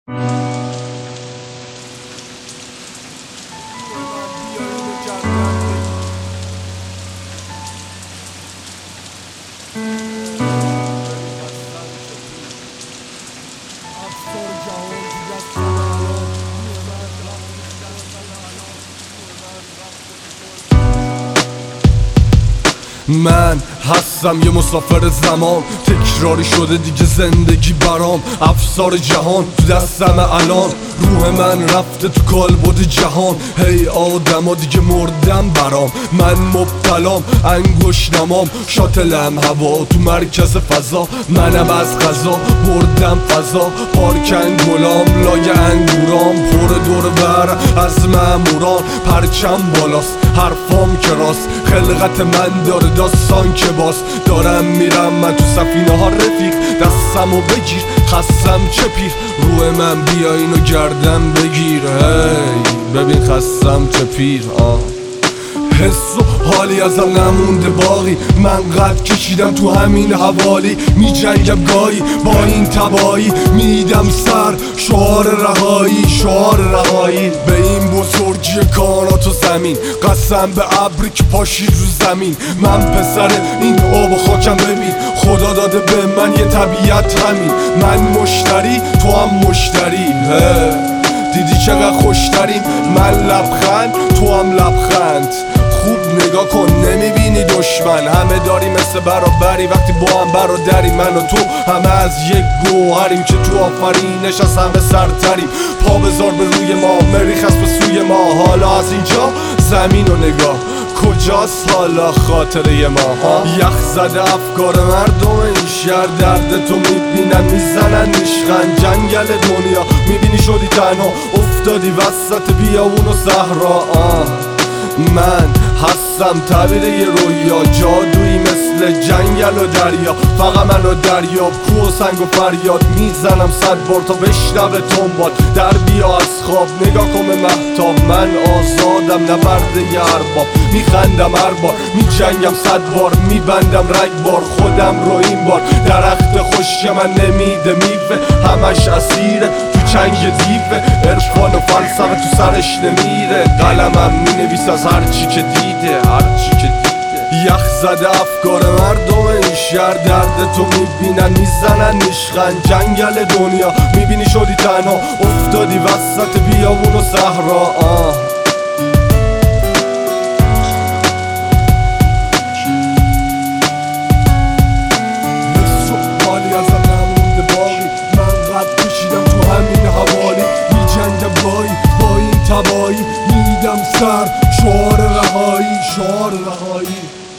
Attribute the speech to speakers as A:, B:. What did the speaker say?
A: من هستم یه مسافر زمان، تکراری شده دیگه زندگی برام. افسار جهان تو دستم الان، روح من رفته تو کالبد جهان. هی آدما دیگه مردم برام، من مبتلام انگوش نمام. شاتلم هوا تو مرکز فضا، منم از غذا بردم فضا. پارکن گلام لای انگورام، پر دور بر از ماموران. پرچم بالاست حرفام کراست، خلقت من داره داستان که باز. دارم میرم من تو سفینه ها رفیق، دستمو بگیر خستم چه پیر. روح من بیا اینو گردم بگیر، هی ببین خستم چه پیر. حس و حالی ازم نمونده باقی، من قد کشیدم تو همین حوالی. می جنگم گاهی با این تبایی، میدم سر شعار رهایی، شعار رهایی. به این بزرگی کانات و زمین، قسم به ابری که پاشید رو زمین. من پسر این آب و خاکم، ببین خدا داده به من یه طبیعت همین. من مشتری تو هم مشتری، دیدی چقدر خوشتریم. من لبخند تو هم لبخند، خوب نگاه کن نمیبینی دشمن. همه داریم مثل برابری وقتی با هم برادری. من و تو همه از یک گوهریم که تو آفرینش از همه سرتریم. پا بذار به روی ما، مریخ از به سوی ما. حالا از اینجا زمین و نگاه، کجاست حالا خاطره ما؟ یخ زده افکار مردم این شهر، درد تو میبینن میزنن نیشخن. جنگل دنیا میبینی شدی تنها، افتادی وسط بیابون و صحرا. من هستم تعبیر یه رویا، جادویی مثل جنگل و دریا. فقط من و دریاب، کوه و سنگ و فریاد. میزنم 100 بار تا بشنوه تنباد. در بیا از خواب نگاه کن به مهتاب، من آزادم نبرد یه ارباب. میخندم هر بار میجنگم 100 بار، میبندم رگبار خودم رو این بار. درخت خشک من نمیده میوه، همش اسیره تو چنگ دیوه. عرفان و فلسفه تو سرش نمیره، قلمم مینویس از هرچی که دیده، هرچی که دیده. یخ زده افکار مردم این شهر، درد تو میبینن میزنن نیشخن. جنگل دنیا میبینی شدی تنها، افتادی وسط بیابون و صحرا. تبایی میدم سر شعار رهایی، شعار رهایی.